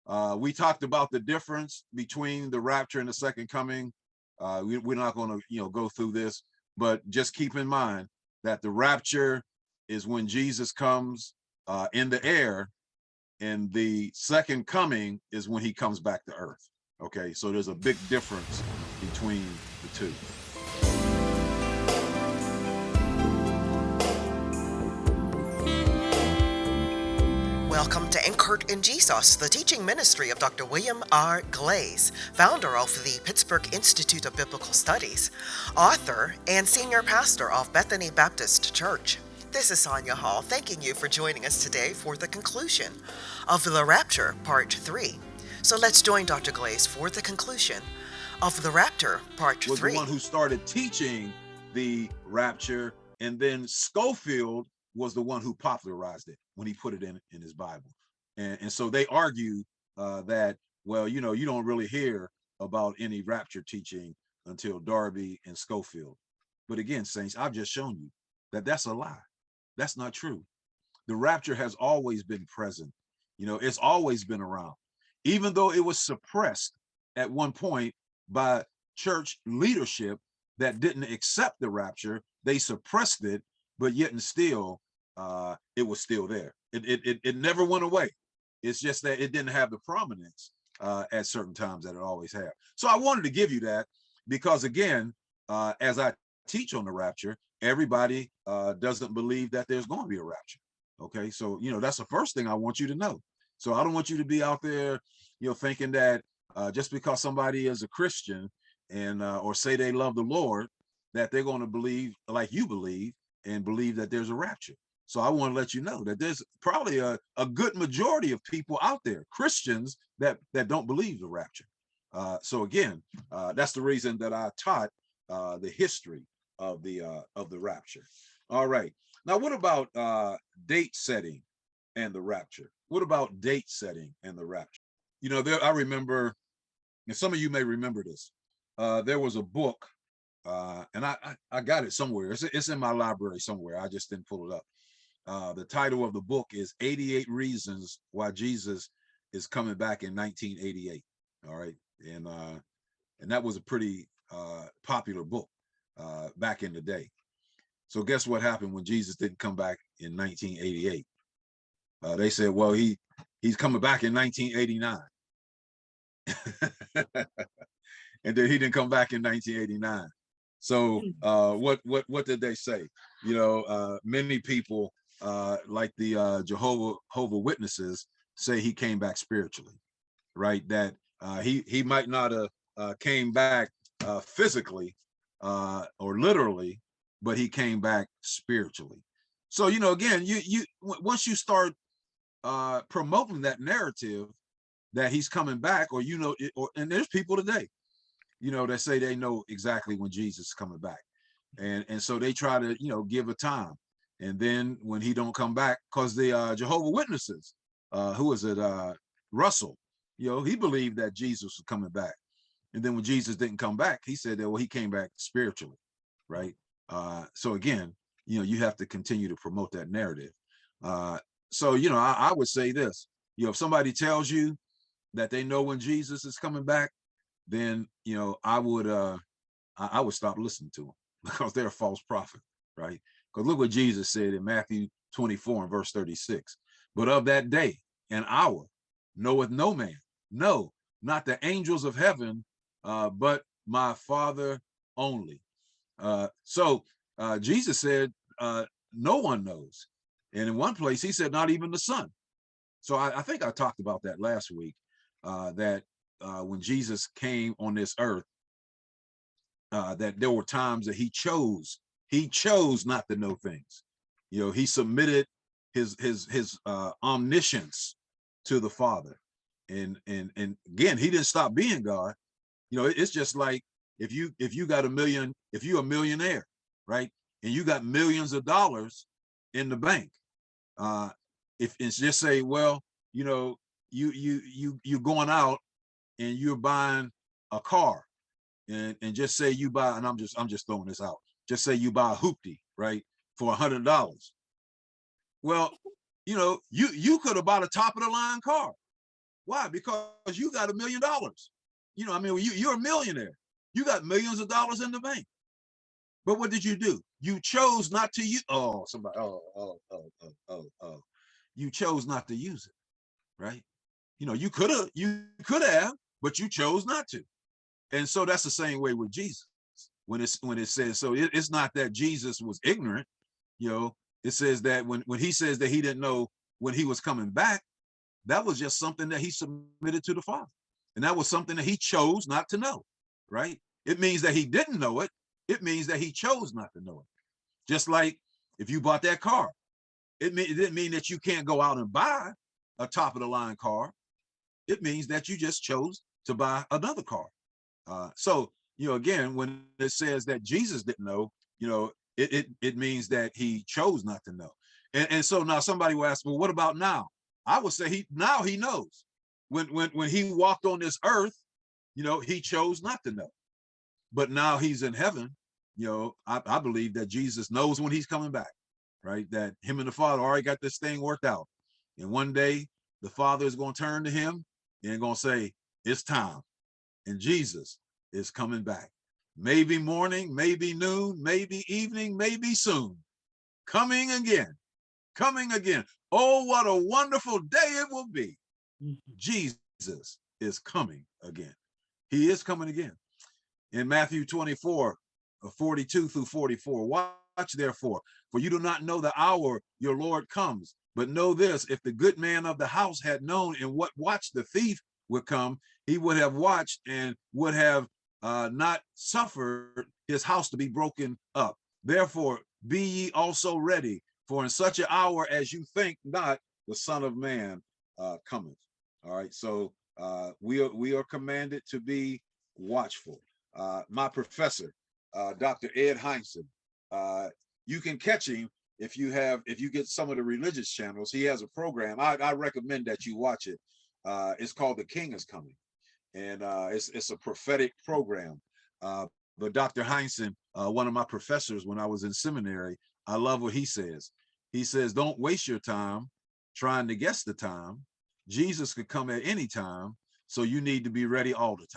We talked about the difference between the rapture and the second coming. We're not going to, go through this, but just keep in mind that the rapture is when Jesus comes in the air, and the second coming is when he comes back to earth. Okay, so there's a big difference between the two. Welcome to Anchored in Jesus, the teaching ministry of Dr. William R. Glaze, founder of the Pittsburgh Institute of Biblical Studies, author, and senior pastor of Bethany Baptist Church. This is Sonia Hall, thanking you for joining us today for the conclusion of The Rapture, Part 3. So let's join Dr. Glaze for the conclusion of The Rapture, Part 3. Was the one who started teaching the rapture, and then Scofield was the one who popularized it when he put it in his Bible. And so they argue that, well, you don't really hear about any rapture teaching until Darby and Scofield. But again, saints, I've just shown you that that's a lie. That's not true. The rapture has always been present. It's always been around, even though it was suppressed at one point by church leadership that didn't accept the rapture. They suppressed it, but yet and still, it was still there. It never went away. It's just that it didn't have the prominence at certain times that it always had. So I wanted to give you that because, again, as I teach on the rapture, everybody doesn't believe that there's going to be a rapture. Okay, so that's the first thing I want you to know. So I don't want you to be out there, thinking that just because somebody is a Christian and or say they love the Lord, that they're going to believe like you believe and believe that there's a rapture. So I want to let you know that there's probably a good majority of people out there, Christians, that don't believe the rapture. So again, that's the reason that I taught the history of the rapture. All right. Now, what about date setting and the rapture? What about date setting and the rapture? I remember, and some of you may remember this. There was a book, and I got it somewhere. It's in my library somewhere. I just didn't pull it up. The title of the book is 88 Reasons Why Jesus is Coming Back in 1988. All right. And that was a pretty popular book back in the day. So guess what happened when Jesus didn't come back in 1988? They said, well, he's coming back in 1989. And then he didn't come back in 1989. So what did they say? Many people like the Jehovah Witnesses say he came back spiritually, right? That he might not have came back physically or literally, but he came back spiritually. So again, you once you start promoting that narrative that he's coming back, or and there's people today, that say they know exactly when Jesus is coming back, and so they try to give a time. And then when he don't come back, because the Jehovah Witnesses, who is it, Russell, he believed that Jesus was coming back. And then when Jesus didn't come back, he said that, well, he came back spiritually, right? So again, you have to continue to promote that narrative. So, I would say this, if somebody tells you that they know when Jesus is coming back, then, I would stop listening to them because they're a false prophet, right? Because look what Jesus said in Matthew 24 and verse 36. But of that day and hour knoweth no man, no, not the angels of heaven, but my Father only. So Jesus said, no one knows. And in one place, he said, not even the Son. So I think I talked about that last week, that when Jesus came on this earth, that there were times that he chose not to know things. He submitted his omniscience to the Father. And again, he didn't stop being God. It's just like if you got a million, if you're a millionaire, right? And you got millions of dollars in the bank. If it's just say, well, you going out and you're buying a car, and just say you buy, and I'm just throwing this out. Just say you buy a hoopty, right, for $100. Well, you could have bought a top of the line car, Why? Because you got $1 million. You know, I mean, you're a millionaire. You got millions of dollars in the bank. But what did you do? You chose not to use. Oh, somebody. Oh. You chose not to use it, right? You know, you could have, but you chose not to. And so that's the same way with Jesus. When it says, so it's not that Jesus was ignorant. You know, it says that when he says that he didn't know when he was coming back, that was just something that he submitted to the Father. And that was something that he chose not to know, right? It means that he didn't know it. It means that he chose not to know it. Just like if you bought that car, it didn't mean that you can't go out and buy a top of the line car. It means that you just chose to buy another car. So, you know, again, when it says that Jesus didn't know, you know, it means that he chose not to know. And so now somebody will ask, well, what about now? I would say now he knows. When he walked on this earth, you know, he chose not to know. But now he's in heaven. You know, I believe that Jesus knows when he's coming back, right? That him and the Father already got this thing worked out. And one day the Father is going to turn to him and going to say, it's time. And Jesus is coming back. Maybe morning, maybe noon, maybe evening, maybe soon. Coming again. Coming again. Oh, what a wonderful day it will be. Jesus is coming again. He is coming again. In Matthew 24, 42 through 44, watch therefore, for you do not know the hour your Lord comes. But know this, if the good man of the house had known in what watch the thief would come, he would have watched and would have not suffered his house to be broken up. Therefore, be ye also ready, for in such an hour as you think not, the Son of Man cometh. All right, so we are commanded to be watchful. My professor, Dr. Ed Hindson, you can catch him if you get some of the religious channels. He has a program. I recommend that you watch it. It's called The King is Coming, and it's a prophetic program. But Dr. Hindson, one of my professors when I was in seminary, I love what he says. He says, don't waste your time trying to guess the time. Jesus could come at any time, so you need to be ready all the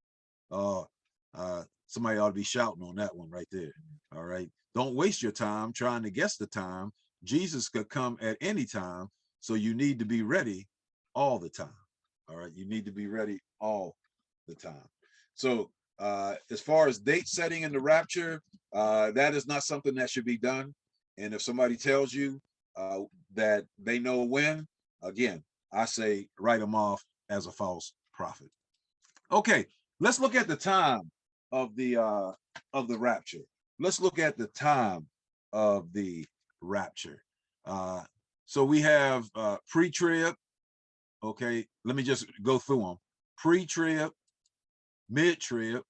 time. Somebody ought to be shouting on that one right there. All right. Don't waste your time trying to guess the time. Jesus could come at any time, so you need to be ready all the time. All right. You need to be ready all the time. So as far as date setting in the rapture, that is not something that should be done. And if somebody tells you that they know when, again, I say write them off as a false prophet. Okay, let's look at the time of the rapture. Let's look at the time of the rapture. So we have pre-trib. Okay, let me just go through them. Pre-trib, mid-trib,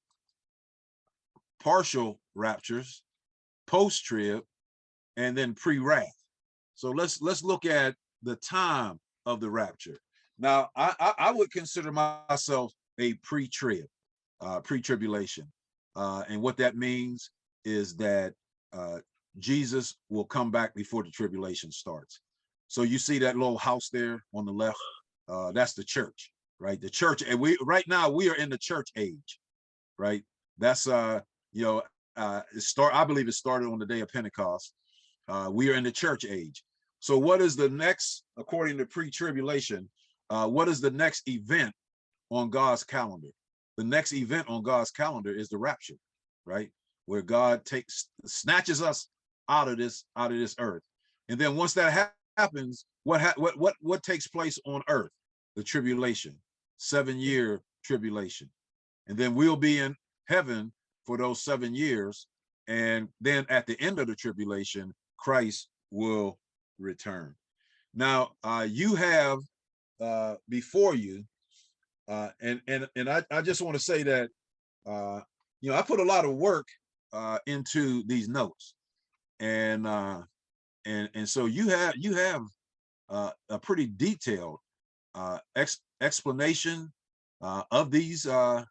partial raptures, post-trib, and then pre-wrath. So let's look at the time of the rapture. Now, I would consider myself a pre-trib, pre-tribulation. And what that means is that Jesus will come back before the tribulation starts. So you see that little house there on the left, that's the church, right? The church, and right now we are in the church age, right? That's I believe it started on the day of Pentecost. We are in the church age. So what is the next, according to pre-tribulation, what is the next event on God's calendar? The next event on God's calendar is the rapture, right? Where God snatches us out of this earth. And then once that happens, what takes place on earth? The tribulation, 7-year tribulation. And then we'll be in heaven for those 7 years. And then at the end of the tribulation, Christ will return. Now, you have before you, and I just want to say that I put a lot of work into these notes, and so you have a pretty detailed explanation of these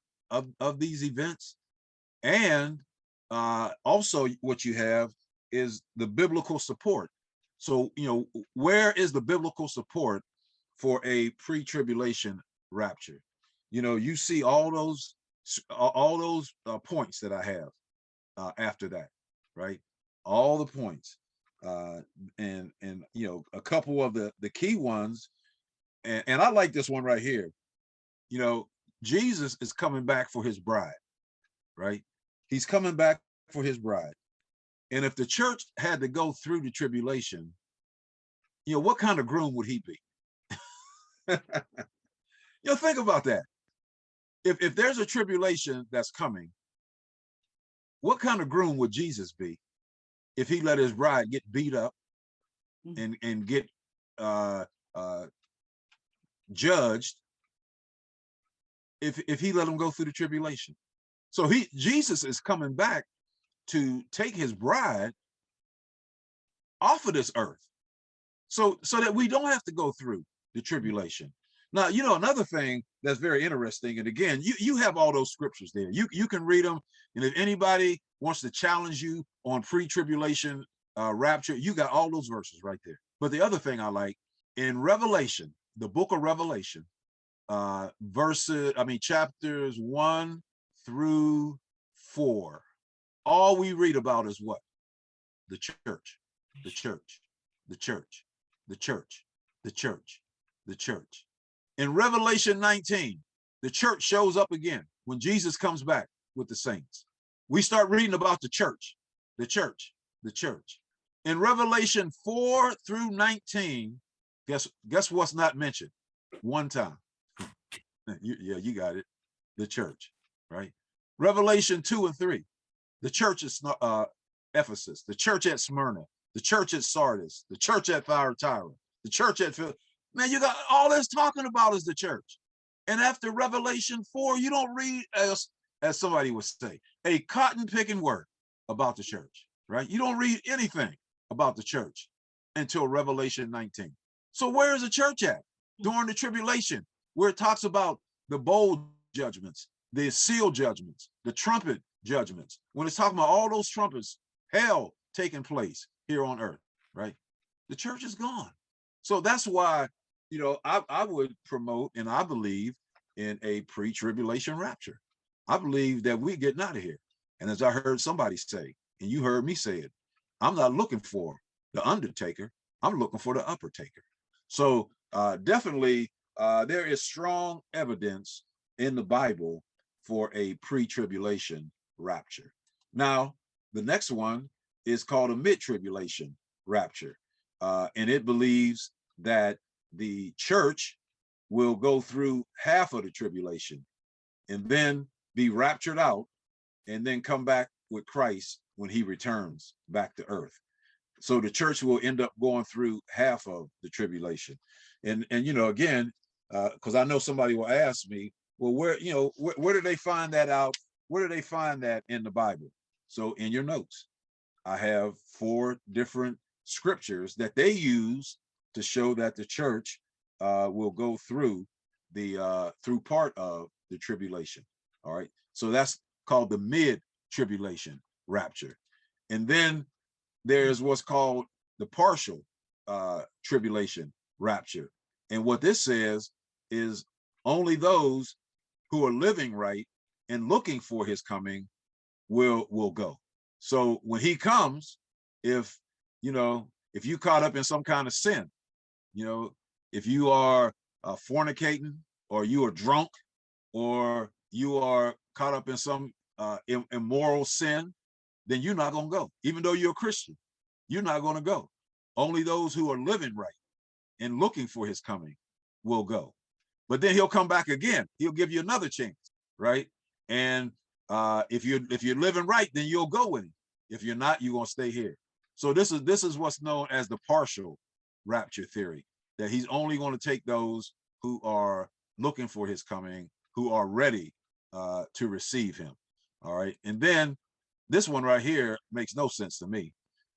events, and also what you have is the biblical support. So where is the biblical support for a pre-tribulation rapture. You know, you see all those points that I have after that, right? All the points, and you know, a couple of the key ones, and I like this one right here. You know, Jesus is coming back for his bride, right? He's coming back for his bride. And if the church had to go through the tribulation, you know, what kind of groom would he be? You know, think about that. If there's a tribulation that's coming, what kind of groom would Jesus be if he let his bride get beat up and get uh, uh, judged if he let them go through the tribulation? So Jesus is coming back to take his bride off of this earth, so that we don't have to go through the tribulation. Now, you know, another thing that's very interesting, and again, you have all those scriptures there. You can read them, and if anybody wants to challenge you on pre-tribulation rapture, you got all those verses right there. But the other thing I like in Revelation, the book of Revelation, chapters 1 through 4, all we read about is what? The church, the church, the church, the church, the church, the church. In Revelation 19, the church shows up again when Jesus comes back with the saints. We start reading about the church, the church, the church. In Revelation 4 through 19, guess what's not mentioned? One time. You got it. The church, right? Revelation 2 and 3, the church at Ephesus, the church at Smyrna, the church at Sardis, the church at Thyatira, the church at Man, you got all that's talking about is the church. And after Revelation 4, you don't read, as somebody would say, a cotton picking word about the church, right? You don't read anything about the church until Revelation 19. So where is the church at? During the tribulation, where it talks about the bowl judgments, the seal judgments, the trumpet judgments. When it's talking about all those trumpets, hell taking place here on earth, right? The church is gone. So that's why, you know, I would promote, and I believe in a pre-tribulation rapture. I believe that we're getting out of here. And as I heard somebody say, and you heard me say it, I'm not looking for the undertaker. I'm looking for the upper taker. So definitely there is strong evidence in the Bible for a pre-tribulation rapture. Now, the next one is called a mid-tribulation rapture. And it believes that the church will go through half of the tribulation and then be raptured out and then come back with Christ when he returns back to earth. So the church will end up going through half of the tribulation. And you know, again, because I know somebody will ask me, well, where do they find that out? Where do they find that in the Bible? So in your notes, I have 4 different scriptures that they use to show that the church will go through through part of the tribulation. All right. So that's called the mid-tribulation rapture. And then there's what's called the partial tribulation rapture. And what this says is only those who are living right and looking for his coming will go. So when he comes, if you caught up in some kind of sin, if you are fornicating, or you are drunk, or you are caught up in some immoral sin, then you're not going to go. Even though you're a Christian, you're not going to go. Only those who are living right and looking for his coming will go. But then he'll come back again. He'll give you another chance, right? And if you're living right, then you'll go with him. If you're not, you're going to stay here. So this is what's known as the partial rapture theory, that he's only going to take those who are looking for his coming, who are ready to receive him. All right. And then this one right here makes no sense to me.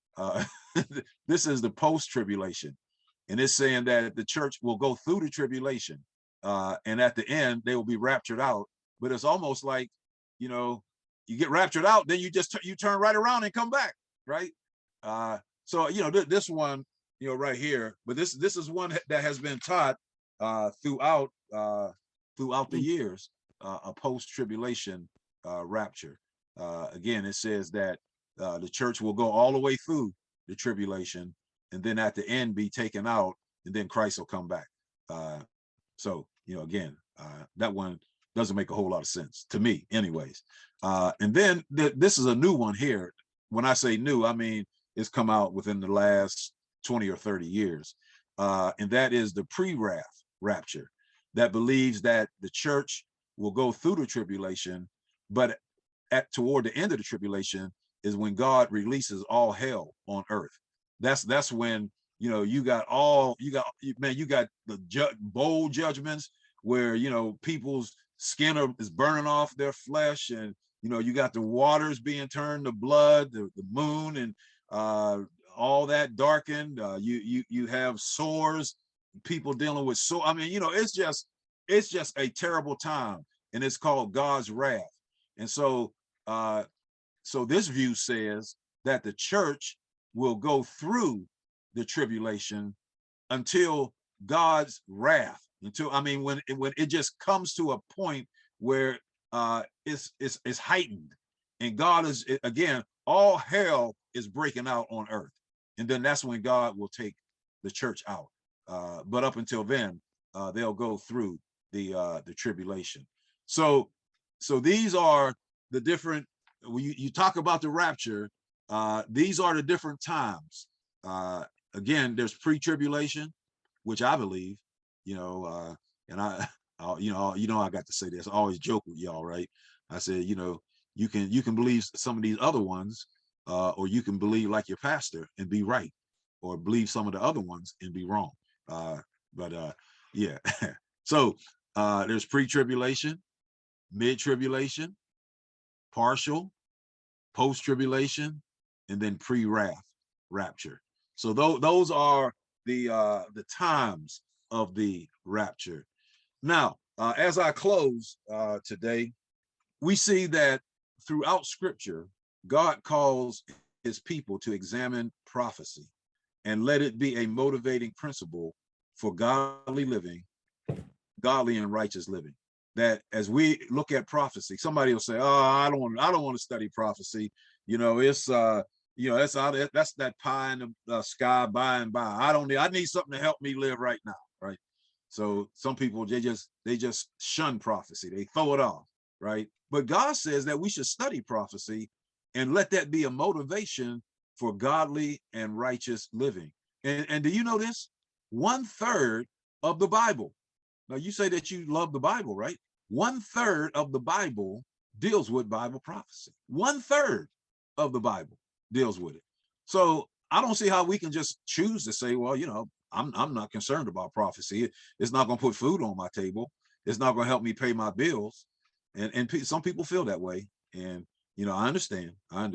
This is the post-tribulation. And it's saying that the church will go through the tribulation. And at the end, they will be raptured out. But it's almost like, you get raptured out, then you turn right around and come back, right? So, this one, right here, but this is one that has been taught throughout throughout the years a post-tribulation rapture. Again, it says that the church will go all the way through the tribulation, and then at the end be taken out, and then Christ will come back. So, again, that one doesn't make a whole lot of sense to me anyways. And then this is a new one here. When I say new, I mean it's come out within the last 20 or 30 years. And that is the pre-wrath rapture, that believes that the church will go through the tribulation, but toward the end of the tribulation is when God releases all hell on earth. That's when, you got the bold judgments where, people's skin is burning off their flesh, and, you got the waters being turned to blood, the moon, and all that darkened. You have sores, people dealing with sore. I mean, it's just a terrible time, and it's called God's wrath. And so this view says that the church will go through the tribulation until God's wrath, when it just comes to a point where it's heightened, and God is, again, all hell is breaking out on earth, and then that's when God will take the church out. But up until then, they'll go through the tribulation. So these are the different. You talk about the rapture. These are the different times. Again, there's pre-tribulation, which I believe, and I got to say this. I always joke with y'all, right? I said, you can believe some of these other ones, or you can believe like your pastor and be right, or believe some of the other ones and be wrong. Yeah. So there's pre-tribulation, mid-tribulation, partial, post-tribulation, and then pre-wrath rapture. So those are the times of the rapture. Now, as I close today, we see that throughout Scripture, God calls his people to examine prophecy and let it be a motivating principle for godly living, godly and righteous living. That as we look at prophecy, somebody will say, "Oh, I don't want to study prophecy. It's that's that pie in the sky by and by. I need something to help me live right now." Right. So some people, they just shun prophecy. They throw it off. Right. But God says that we should study prophecy and let that be a motivation for godly and righteous living. And do you know this? 1/3 of the Bible. Now, you say that you love the Bible, right? 1/3 of the Bible deals with Bible prophecy. 1/3 of the Bible deals with it. So I don't see how we can just choose to say, well, I'm not concerned about prophecy. It's not going to put food on my table. It's not going to help me pay my bills. And some people feel that way. And, I understand.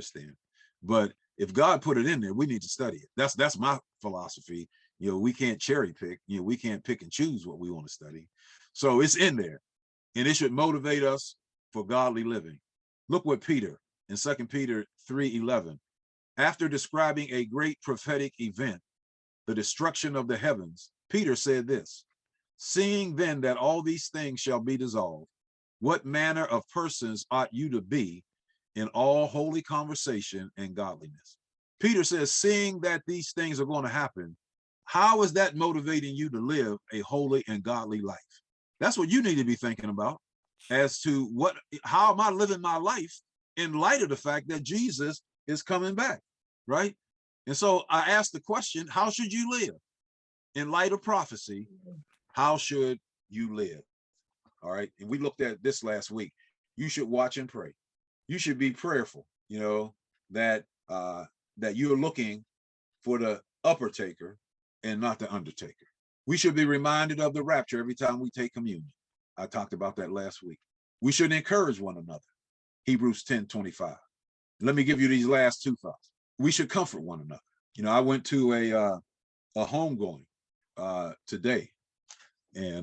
But if God put it in there, we need to study it. That's my philosophy. We can't cherry pick. We can't pick and choose what we want to study. So it's in there, and it should motivate us for godly living. Look what Peter in 2 Peter 3:11, after describing a great prophetic event, the destruction of the heavens, Peter said this: "Seeing then that all these things shall be dissolved, what manner of persons ought you to be in all holy conversation and godliness?" Peter says, seeing that these things are going to happen, how is that motivating you to live a holy and godly life? That's what you need to be thinking about, as to how am I living my life in light of the fact that Jesus is coming back, right? And so I asked the question, how should you live? In light of prophecy, how should you live? All right. And we looked at this last week. You should watch and pray. You should be prayerful, that you're looking for the upper taker and not the undertaker. We should be reminded of the rapture every time we take communion. I talked about that last week. We should encourage one another. Hebrews 10:25. Let me give you these last two thoughts. We should comfort one another. I went to a homegoing today, and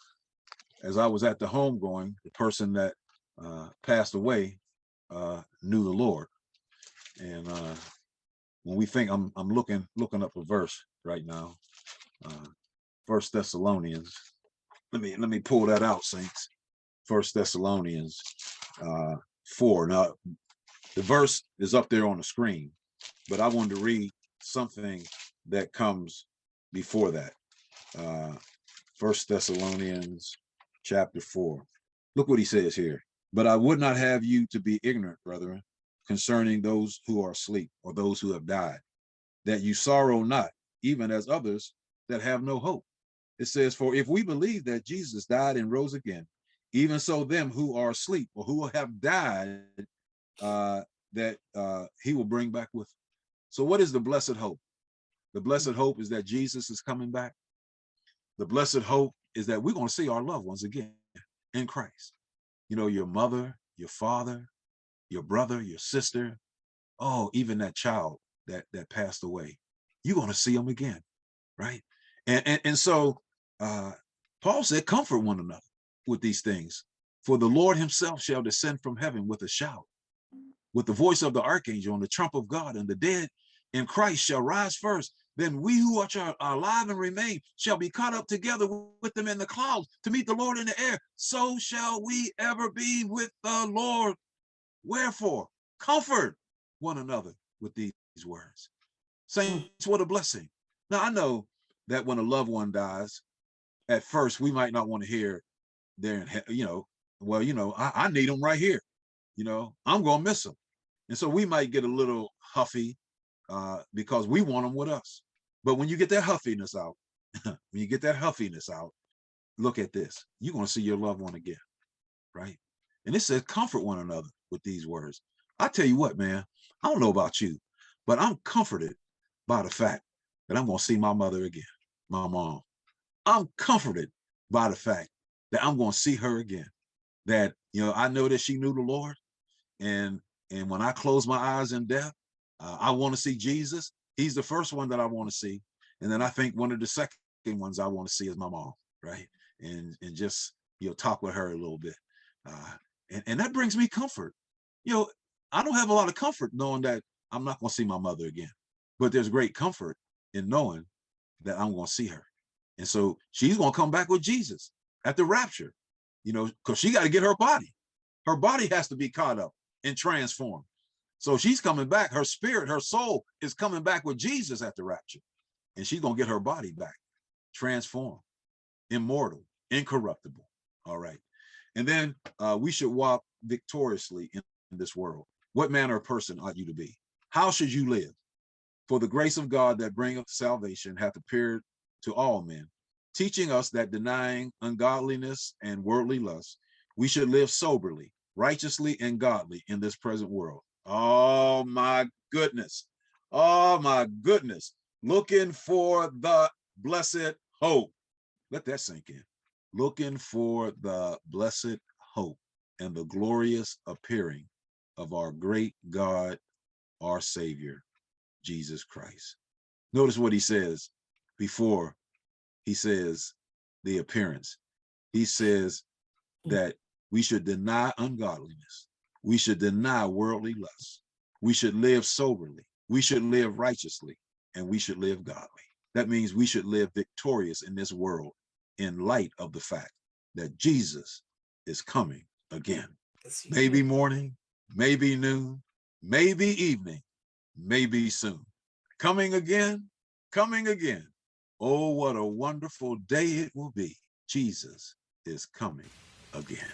as I was at the homegoing, the person that passed away knew the Lord. And when we think, I'm looking up a verse right now, 1 Thessalonians let me pull that out, saints. First Thessalonians 4. Now, the verse is up there on the screen, but I wanted to read something that comes before that. First Thessalonians chapter 4. Look what he says here. But I would not have you to be ignorant, brethren, concerning those who are asleep, or those who have died, that you sorrow not, even as others that have no hope. It says, for if we believe that Jesus died and rose again, even so them who are asleep or who have died, that he will bring back with him. So what is the blessed hope? The blessed hope is that Jesus is coming back. The blessed hope is that we're going to see our loved ones again in Christ. You know, your mother, your father, your brother, your sister, oh, even that child that passed away. You're going to see them again, right? And so Paul said, comfort one another with these things. For the Lord himself shall descend from heaven with a shout, with the voice of the archangel and the trump of God, and the dead in Christ shall rise first. Then we who are alive and remain shall be caught up together with them in the clouds to meet the Lord in the air. So shall we ever be with the Lord. Wherefore, comfort one another with these words. Saints, what a blessing. Now, I know that when a loved one dies, at first, we might not want to hear there, I need them right here. I'm going to miss them. And so we might get a little huffy because we want them with us. But when you get that huffiness out, look at this. You're going to see your loved one again, right? And it says, comfort one another with these words. I tell you what, man, I don't know about you, but I'm comforted by the fact that I'm going to see my mother again, my mom. I'm comforted by the fact that I'm going to see her again, that, I know that she knew the Lord. And when I close my eyes in death, I want to see Jesus. He's the first one that I want to see. And then I think one of the second ones I want to see is my mom, right? And just, talk with her a little bit. And that brings me comfort. I don't have a lot of comfort knowing that I'm not going to see my mother again, but there's great comfort in knowing that I'm going to see her. And so she's going to come back with Jesus at the rapture, because she got to get her body. Her body has to be caught up and transformed. So she's coming back. Her spirit, her soul is coming back with Jesus at the rapture. And she's going to get her body back, transformed, immortal, incorruptible. All right. And then we should walk victoriously in this world. What manner of person ought you to be? How should you live? For the grace of God that bringeth salvation hath appeared to all men, teaching us that denying ungodliness and worldly lust, we should live soberly, righteously, and godly in this present world. Oh my goodness. Oh my goodness. Looking for the blessed hope. Let that sink in. Looking for the blessed hope and the glorious appearing of our great God, our Savior, Jesus Christ. Notice what he says before he says the appearance. He says that we should deny ungodliness. We should deny worldly lust. We should live soberly. We should live righteously, and we should live godly. That means we should live victorious in this world in light of the fact that Jesus is coming again. Maybe morning, maybe noon, maybe evening, maybe soon. Coming again, coming again. Oh, what a wonderful day it will be. Jesus is coming again.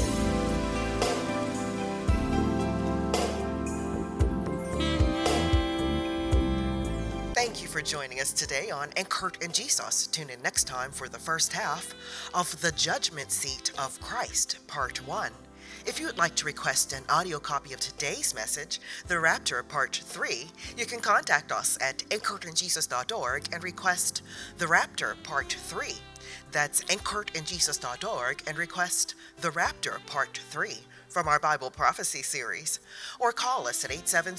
Thank you for joining us today on Enkert and Jesus. Tune in next time for the first half of The Judgment Seat of Christ, Part 1. If you would like to request an audio copy of today's message, The Rapture Part 3, you can contact us at encourtandjesus.org and request The Rapture Part 3. That's encourtandjesus.org and request The Rapture Part 3 from our Bible Prophecy series, or call us at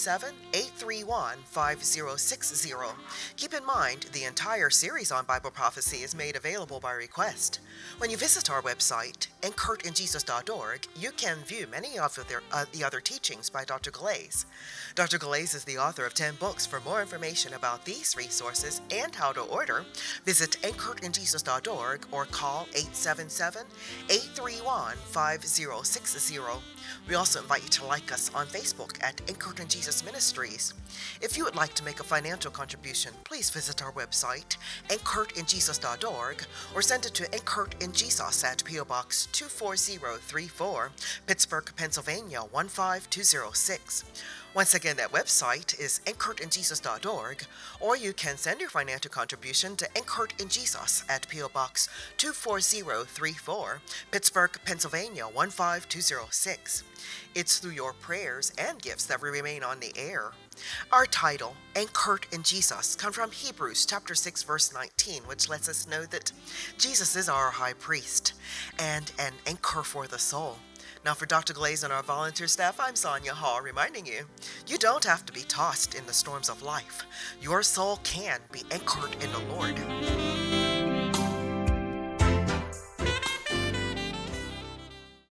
877-831-5060. Keep in mind, the entire series on Bible prophecy is made available by request. When you visit our website, encourtandjesus.org, you can view many of the other teachings by Dr. Glaze. Dr. Glaze is the author of 10 books. For more information about these resources and how to order, visit encourtandjesus.org anchorinjesus.org or call 877-831-5060. We also invite you to like us on Facebook at Anchored in Jesus Ministries. If you would like to make a financial contribution, please visit our website, anchoredinjesus.org, or send it to Anchored in Jesus at P.O. Box 24034, Pittsburgh, Pennsylvania 15206. Once again, that website is anchoredinjesus.org, or you can send your financial contribution to Anchored in Jesus at P.O. Box 24034, Pittsburgh, Pennsylvania 15206. It's through your prayers and gifts that we remain on the air. Our title, Anchored in Jesus, comes from Hebrews chapter 6, verse 19, which lets us know that Jesus is our high priest and an anchor for the soul. Now for Dr. Glaze and our volunteer staff, I'm Sonia Hall, reminding you, you don't have to be tossed in the storms of life. Your soul can be anchored in the Lord.